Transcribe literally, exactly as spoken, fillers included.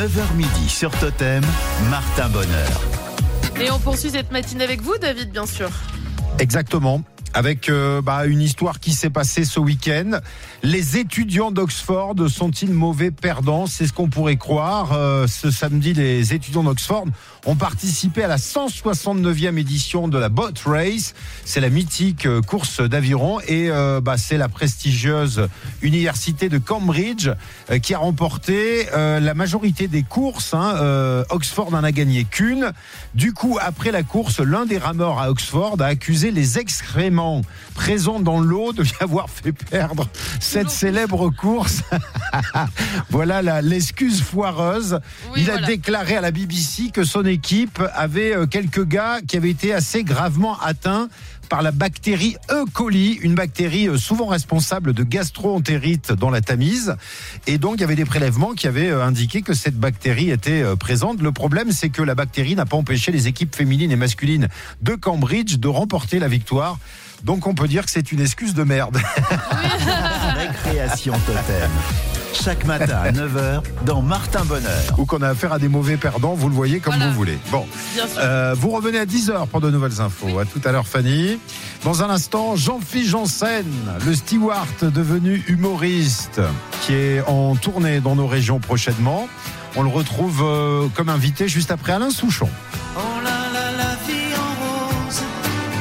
neuf heures midi sur Totem, Martin Bonheur. Et on poursuit cette matinée avec vous, David, bien sûr. Exactement. Avec euh, bah, une histoire qui s'est passée ce week-end. Les étudiants d'Oxford sont-ils mauvais perdants ? C'est ce qu'on pourrait croire. Euh, ce samedi, les étudiants d'Oxford ont participé à la cent soixante-neuvième édition de la Boat Race. C'est la mythique euh, course d'aviron et euh, bah, c'est la prestigieuse université de Cambridge euh, qui a remporté euh, la majorité des courses. Hein. Euh, Oxford n'en a gagné qu'une. Du coup, après la course, l'un des rameurs à Oxford a accusé les excréments présents dans l'eau de lui avoir fait perdre cette célèbre course. Voilà la, l'excuse foireuse. Oui, Il voilà. a déclaré à la B B C que son équipe avait quelques gars qui avaient été assez gravement atteints par la bactérie E. coli, une bactérie souvent responsable de gastro-entérite dans la Tamise. Et donc, il y avait des prélèvements qui avaient indiqué que cette bactérie était présente. Le problème, c'est que la bactérie n'a pas empêché les équipes féminines et masculines de Cambridge de remporter la victoire. Donc, on peut dire que c'est une excuse de merde. Récréation Totem. Chaque matin à neuf heures dans Martin Bonheur. Ou qu'on a affaire à des mauvais perdants, vous le voyez comme Voilà. vous voulez. Bon, Bien sûr. euh, vous revenez à dix heures pour de nouvelles infos. À tout à l'heure, Fanny. Dans un instant, Jean-Philippe Janssen, le steward devenu humoriste, qui est en tournée dans nos régions prochainement. On le retrouve euh, comme invité juste après Alain Souchon. En